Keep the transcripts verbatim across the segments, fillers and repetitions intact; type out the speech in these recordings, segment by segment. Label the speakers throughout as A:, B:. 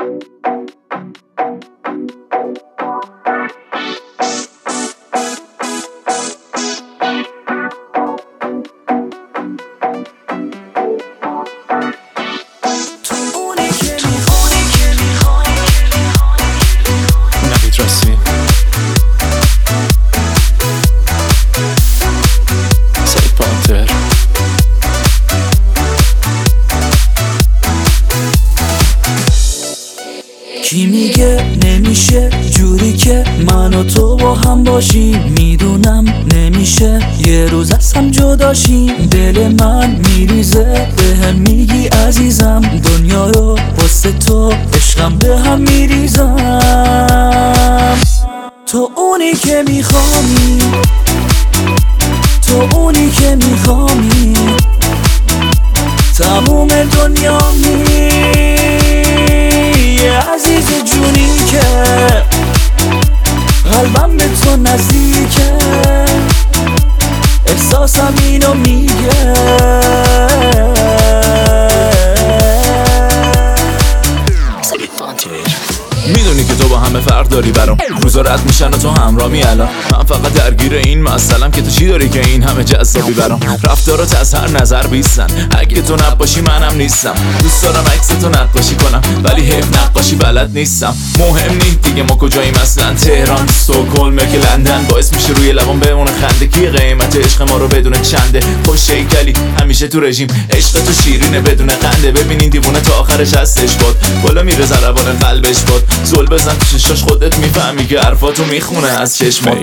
A: کی میگه نمیشه جوری که من و تو با هم باشیم؟ میدونم نمیشه یه روز از هم جداشیم. دل من میریزه به هم میگی عزیزم، دنیا رو واسه تو عشقم به هم میریزم. تو اونی که میخوامی، تو اونی که میخوامی، تموم دنیا می عزیز جونی که قلبم به تو نزدیکه، احساسم اینو میگه.
B: میدونی که تو با همه فرق داری برام، روزا رد میشن و تو همراهی الان. من فقط درگیر این مسئلم که تو چی داری که این همه جذابی برام. رفتارات از هر نظر بیستن، اگه تو نباشی منم نیستم. دوست دارم عکس تو نقاشی کنم ولی حیف نقاشی بلد نیستم. مهم نیست دیگه ما کجاییم اصلا، تهران، استکهلم که لندن. باعث میشه روی لبام بمونه خنده، کی قیمت عشق ما رو بدون چنده. خوش هیکلی همیشه تو رژیم، عشق تو شیرینه بدون قنده. ببینین دیوونه تا آخرش هستش باد، بالا میره ضربان قلبش باد. زل بزن تو ششاش خودت میفهمی که حرفاتو میخونه از چشمات.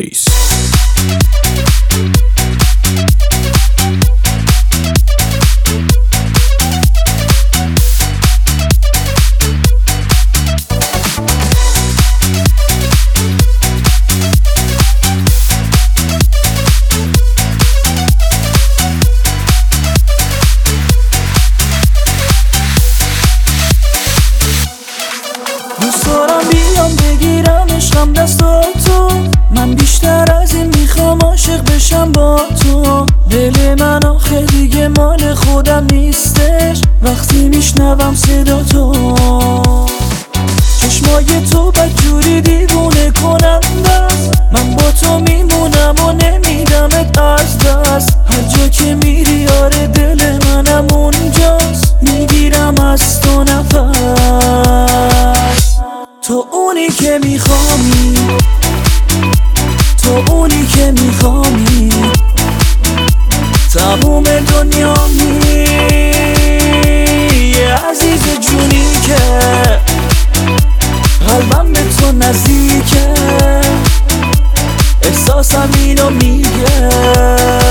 A: دوست دارم بیام بگیرم عشقم دستاتو، من بیشتر از این میخوام عاشق بشم با تو. دل من آخه دیگه مال خودم نیستش وقتی میشنوم صدا تو. چشمای تو بدجوری دیوونه کننده است، من با تو میمونم و نمیدمت از دست. هر جا که میری آره دل منم اونجاست، میگیرم از تو نفس. تو اونی که میخوامی، تو اونی که میخوامی، تموم دنیا می عزیز جونی که قلبم به تو نزدیکه، احساسم اینو میگه.